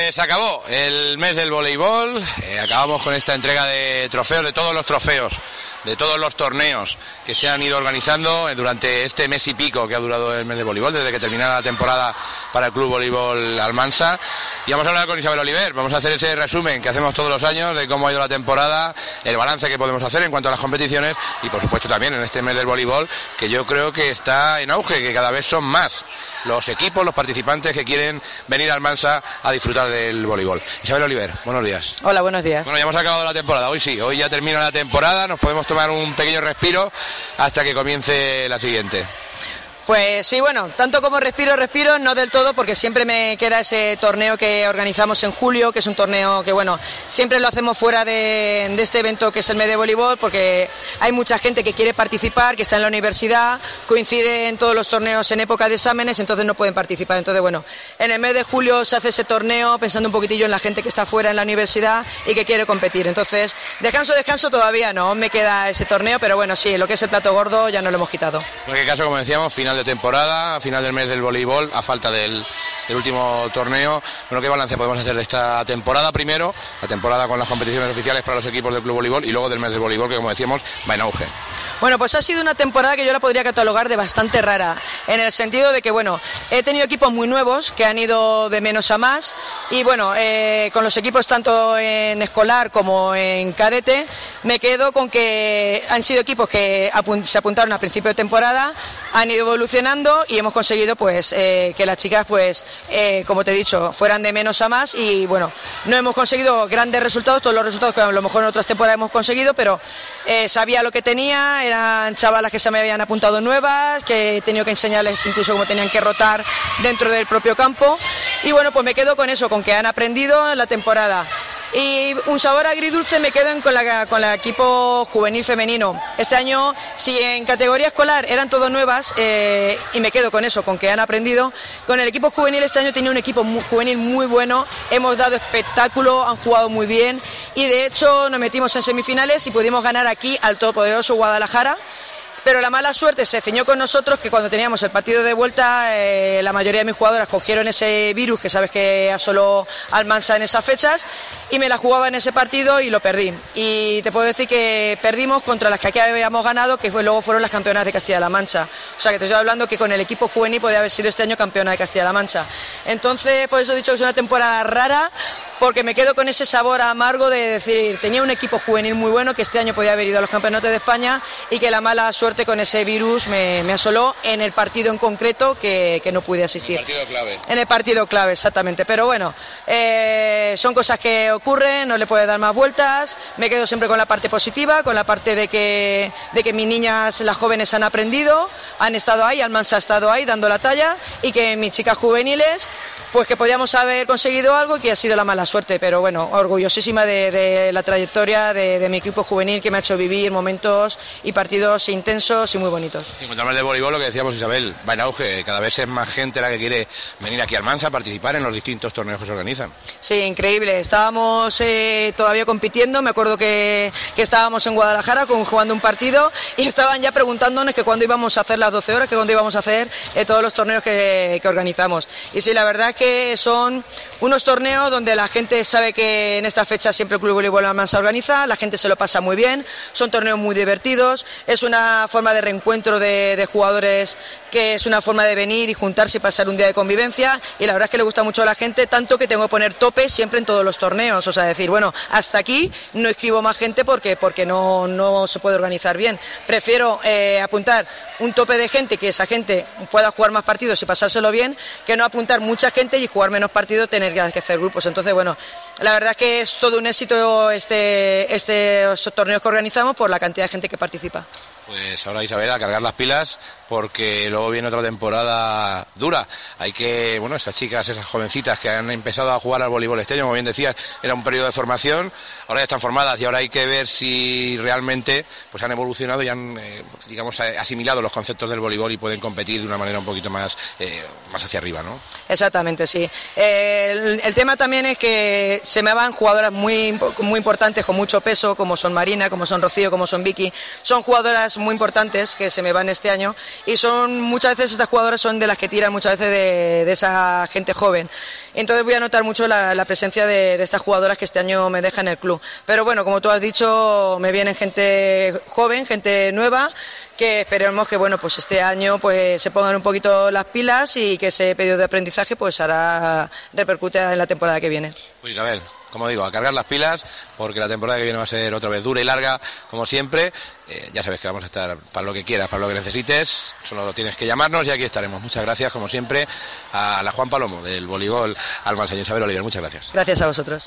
Pues acabó el mes del voleibol, acabamos con esta entrega de trofeos, de todos los trofeos, de todos los torneos que se han ido organizando durante este mes y pico que ha durado el mes de voleibol, desde que terminara la temporada para el Club Voleibol Almansa. Y vamos a hablar con Isabel Oliver, vamos a hacer ese resumen que hacemos todos los años de cómo ha ido la temporada, el balance que podemos hacer en cuanto a las competiciones y por supuesto también en este mes del voleibol, que yo creo que está en auge, que cada vez son más los equipos, los participantes que quieren venir a Almansa a disfrutar del voleibol. Isabel Oliver, buenos días. Hola, buenos días. Bueno, ya hemos acabado la temporada, hoy sí, hoy ya termina la temporada, nos podemos tomar un pequeño respiro hasta que comience la siguiente. Pues sí, bueno, tanto como respiro, no del todo, porque siempre me queda ese torneo que organizamos en julio, que es un torneo que, bueno, siempre lo hacemos fuera de este evento que es el mes de voleibol, porque hay mucha gente que quiere participar, que está en la universidad, coincide en todos los torneos en época de exámenes, entonces no pueden participar. Entonces, bueno, en el mes de julio se hace ese torneo pensando un poquitillo en la gente que está fuera en la universidad y que quiere competir. Entonces, descanso todavía no, me queda ese torneo, pero bueno, sí, lo que es el plato gordo ya no lo hemos quitado. En cualquier caso, como decíamos, final de temporada, final del mes del voleibol, a falta del último torneo. Bueno, ¿qué balance podemos hacer de esta temporada primero? La temporada con las competiciones oficiales para los equipos del Club Voleibol y luego del mes del voleibol, que como decíamos, va en auge. Bueno, pues ha sido una temporada que yo la podría catalogar de bastante rara, en el sentido de que, bueno, he tenido equipos muy nuevos que han ido de menos a más y, bueno, con los equipos tanto en escolar como en cadete, me quedo con que han sido equipos que se apuntaron a principio de temporada, han ido evolucionando y hemos conseguido, pues, que las chicas, pues, como te he dicho, fueran de menos a más y, bueno, no hemos conseguido grandes resultados, todos los resultados que a lo mejor en otras temporadas hemos conseguido, pero sabía lo que tenía. Eran chavalas que se me habían apuntado nuevas, que he tenido que enseñarles incluso cómo tenían que rotar dentro del propio campo. Y bueno, pues me quedo con eso, con que han aprendido en la temporada. Y un sabor agridulce me quedo con el equipo juvenil femenino. Este año, si en categoría escolar eran todas nuevas, y me quedo con eso, con que han aprendido, con el equipo juvenil este año tenía un equipo juvenil muy bueno, hemos dado espectáculo, han jugado muy bien y de hecho nos metimos en semifinales y pudimos ganar aquí al todopoderoso Guadalajara. Pero la mala suerte se ciñó con nosotros, que cuando teníamos el partido de vuelta, la mayoría de mis jugadoras cogieron ese virus que sabes que asoló Almansa en esas fechas, y me la jugaba en ese partido y lo perdí. Y te puedo decir que perdimos contra las que aquí habíamos ganado, que luego fueron las campeonas de Castilla-La Mancha. O sea que te estoy hablando que con el equipo juvenil podía haber sido este año campeona de Castilla-La Mancha. Entonces, por eso he dicho que es una temporada rara, porque me quedo con ese sabor amargo de decir, tenía un equipo juvenil muy bueno que este año podía haber ido a los campeonatos de España y que la mala suerte con ese virus me asoló en el partido en concreto que no pude asistir. En el partido clave. En el partido clave, exactamente. Pero bueno, son cosas que ocurren, no le puedes dar más vueltas. Me quedo siempre con la parte positiva, con la parte de que mis niñas, las jóvenes, han aprendido, han estado ahí, Almansa ha estado ahí dando la talla y que mis chicas juveniles, pues que podíamos haber conseguido algo y que ha sido la mala suerte, pero bueno, orgullosísima de la trayectoria de mi equipo juvenil, que me ha hecho vivir momentos y partidos intensos y muy bonitos. En cuanto al de voleibol, lo que decíamos, Isabel, va en auge, cada vez es más gente la que quiere venir aquí a Almansa a participar en los distintos torneos que se organizan. Sí, increíble, estábamos todavía compitiendo, me acuerdo que estábamos en Guadalajara jugando un partido y estaban ya preguntándonos que cuándo íbamos a hacer las 12 horas, que cuándo íbamos a hacer todos los torneos que organizamos. Y sí, la verdad es que son unos torneos donde la gente sabe que en esta fecha siempre el Club Voleibol Almansa organiza, la gente se lo pasa muy bien, son torneos muy divertidos, es una forma de reencuentro de jugadores, que es una forma de venir y juntarse y pasar un día de convivencia, y la verdad es que le gusta mucho a la gente, tanto que tengo que poner tope siempre en todos los torneos, o sea, decir, bueno, hasta aquí no inscribo más gente porque no se puede organizar bien. Prefiero apuntar un tope de gente, que esa gente pueda jugar más partidos y pasárselo bien, que no apuntar mucha gente y jugar menos partidos, tener que hacer grupos. Entonces, bueno, la verdad es que es todo un éxito estos torneos que organizamos por la cantidad de gente que participa. Pues ahora, Isabel, a cargar las pilas, porque luego viene otra temporada dura. Hay que, bueno, esas chicas, esas jovencitas que han empezado a jugar al voleibol este año, como bien decías, era un periodo de formación, ahora ya están formadas y ahora hay que ver si realmente pues han evolucionado y han, digamos, asimilado los conceptos del voleibol y pueden competir de una manera un poquito más hacia arriba, ¿no? Exactamente, sí. El tema también es que se me van jugadoras muy importantes, con mucho peso, como son Marina, como son Rocío, como son Vicky. Son jugadoras jugadoras muy importantes que se me van este año y son muchas veces estas jugadoras son de las que tiran muchas veces de esa gente joven. Entonces voy a notar mucho la presencia de estas jugadoras que este año me dejan en el club. Pero bueno, como tú has dicho, me vienen gente joven, gente nueva, que esperemos que bueno, pues este año pues se pongan un poquito las pilas y que ese periodo de aprendizaje pues repercute en la temporada que viene. Pues Isabel, como digo, a cargar las pilas, porque la temporada que viene va a ser otra vez dura y larga, como siempre. Ya sabes que vamos a estar para lo que quieras, para lo que necesites, solo tienes que llamarnos y aquí estaremos. Muchas gracias, como siempre, a la Juan Palomo del voleibol Almansa y Isabel Oliver. Muchas gracias. Gracias a vosotros.